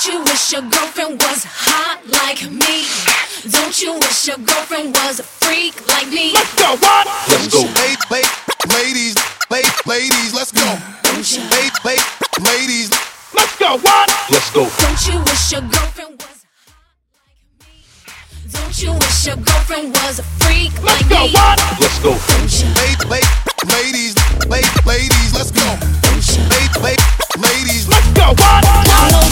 Don't you wish your girlfriend was hot like me? Don't you wish your girlfriend was a freak like me? Let's go, what? Let's go. Ladies, let's go. Ladies, Let's go, what? Let's go. Don't you wish your girlfriend was hot like me? Don't you wish your girlfriend was a freak Let's like go, me? what? Let's go. Don't you? ladies, let's go. Don't you? Ladies, Let's go, what? All